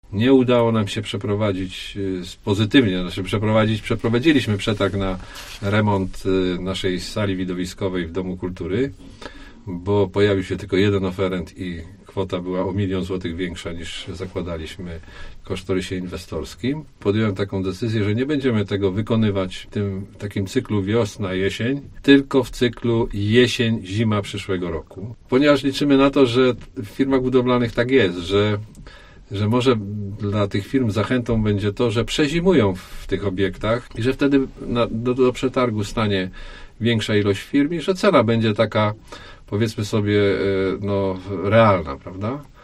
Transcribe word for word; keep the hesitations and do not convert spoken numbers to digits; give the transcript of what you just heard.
Nie udało nam się przeprowadzić pozytywnie, znaczy przeprowadzić, przeprowadziliśmy przetarg na remont naszej sali widowiskowej w Domu Kultury, bo pojawił się tylko jeden oferent i kwota była o milion złotych większa niż zakładaliśmy w kosztorysie inwestorskim. Podjąłem taką decyzję, że nie będziemy tego wykonywać w tym takim cyklu wiosna-jesień, tylko w cyklu jesień-zima przyszłego roku. Ponieważ liczymy na to, że w firmach budowlanych tak jest, że że może dla tych firm zachętą będzie to, że przezimują w tych obiektach i że wtedy na, do, do przetargu stanie większa ilość firm i że cena będzie taka, powiedzmy sobie, no, realna, prawda?